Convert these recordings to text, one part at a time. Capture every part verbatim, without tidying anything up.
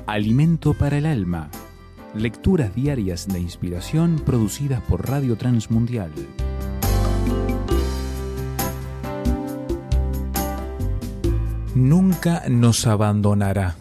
Alimento para el alma. Lecturas diarias de inspiración producidas por Radio Transmundial. Nunca nos abandonará.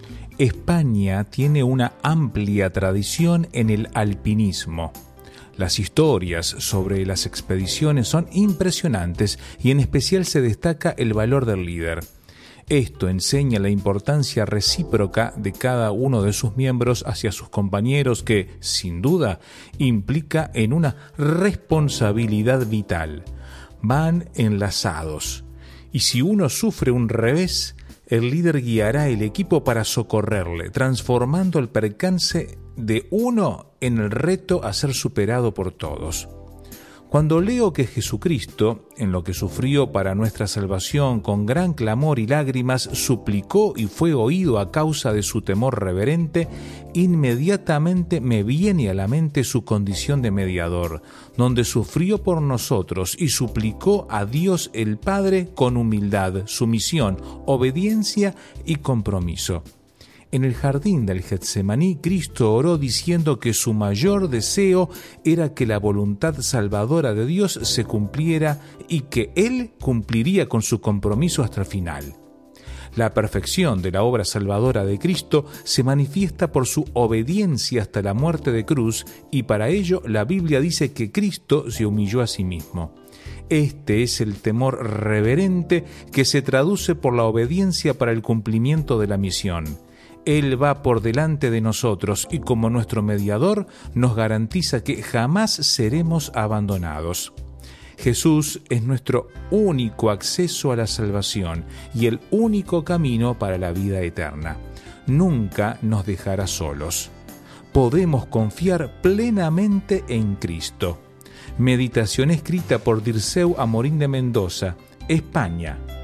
España tiene una amplia tradición en el alpinismo. Las historias sobre las expediciones son impresionantes y en especial se destaca el valor del líder. Esto enseña la importancia recíproca de cada uno de sus miembros hacia sus compañeros que, sin duda, implica en una responsabilidad vital. Van enlazados. Y si uno sufre un revés, el líder guiará el equipo para socorrerle, transformando el percance de uno en el reto a ser superado por todos. Cuando leo que Jesucristo, en lo que sufrió para nuestra salvación, con gran clamor y lágrimas, suplicó y fue oído a causa de su temor reverente, inmediatamente me viene a la mente su condición de mediador, donde sufrió por nosotros y suplicó a Dios el Padre con humildad, sumisión, obediencia y compromiso. En el jardín del Getsemaní, Cristo oró diciendo que su mayor deseo era que la voluntad salvadora de Dios se cumpliera y que Él cumpliría con su compromiso hasta el final. La perfección de la obra salvadora de Cristo se manifiesta por su obediencia hasta la muerte de cruz y para ello la Biblia dice que Cristo se humilló a sí mismo. Este es el temor reverente que se traduce por la obediencia para el cumplimiento de la misión. Él va por delante de nosotros y como nuestro mediador nos garantiza que jamás seremos abandonados. Jesús es nuestro único acceso a la salvación y el único camino para la vida eterna. Nunca nos dejará solos. Podemos confiar plenamente en Cristo. Meditación escrita por Dirceu Amorín de Mendoza, España,